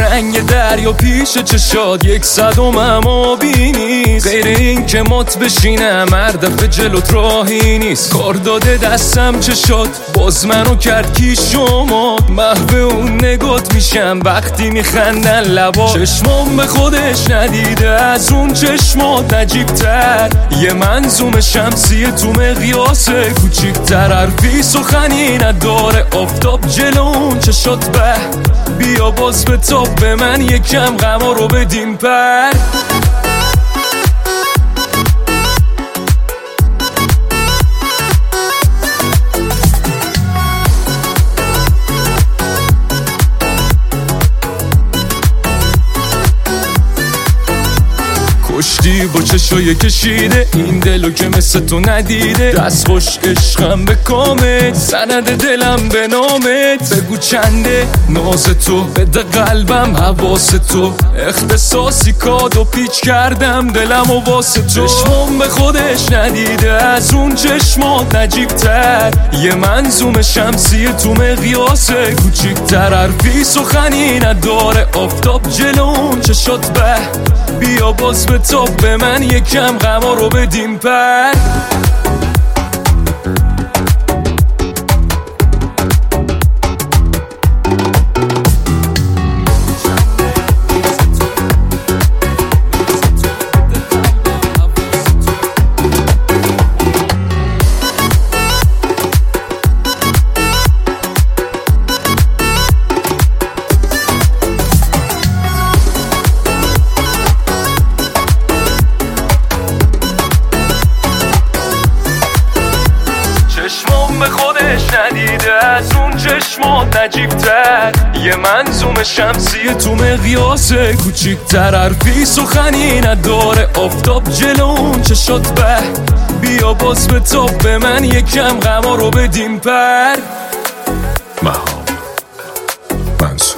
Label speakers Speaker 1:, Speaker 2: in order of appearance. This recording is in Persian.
Speaker 1: رنگ دریا پیش چشاد 100 آبی نیست، غیر این که مات بشینم هر دفعه جلوت راهی نیست. کار داده دستم چشات باز منو کرد کی شما، محو اون نگات میشم وقتی میخندن لبا. چشمام به خودش ندیده از اون چشمات نجیبتر، یه منظوم شمسی تو مقیاس کوچیکتر. حرفی سخنی نداره آفتاب جلو اون چشات بیا باز به تاب به من یکم غما رو بدیم پر. کشتی با چشای کشیده این دلو که مثل تو ندیده، دست خوش عشقم به کامت، سند دلم به نامت. بگو چنده ناز تو، بده قلبم حواس تو، اختصاصی کاد و پیچ کردم دلم و واسه تو. چشمام به خودش ندیده از اون چشمات نجیبتر، یه منظوم شمسی تو مقیاس کوچیکتر. حرفی سخنی نداره آفتاب جلو اون چشات بیا باز به تاب به من یکم غما رو بدیم پر. چشمام به خودش ندیده از اون چشمات نجیبتر، یه منظوم شمسی تو مقیاس کوچیکتر. حرفی سخنی نداره آفتاب جلو اون چشات بیا باز به تاب به من یکم غما رو بدیم پر.
Speaker 2: مهاب منصور